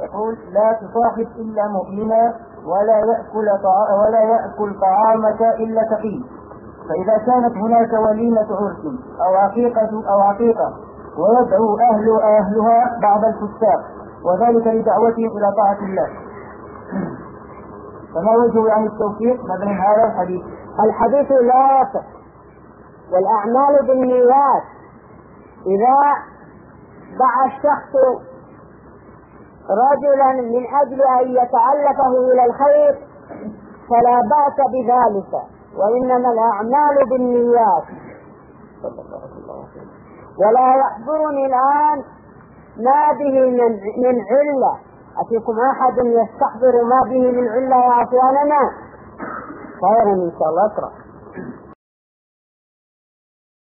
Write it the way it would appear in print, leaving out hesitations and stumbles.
يقول: لا تصاحب إلا مؤمنا ولا يأكل طعامك إلا تقي. فإذا كانت هناك وليمة عرس أو عقيقة ويدعو أهلها بعض الفساق، وذلك لدعوتهم إلى طاعة الله، فما وجه يعني التوفيق ما بين هذا الحديث؟ الحديث لا يصح، والأعمال بالنيات. إذا دعا الشخص رجلا من أجل أن يتعلفه إلى الخير فلا بأس بذلك، وإنما الأعمال بالنيات. ولا يحضرني الآن ما به من علة. أفيكم أحد يستحضر ما به من علة يا أخواننا؟ خيرا إن شاء الله. أقرأ.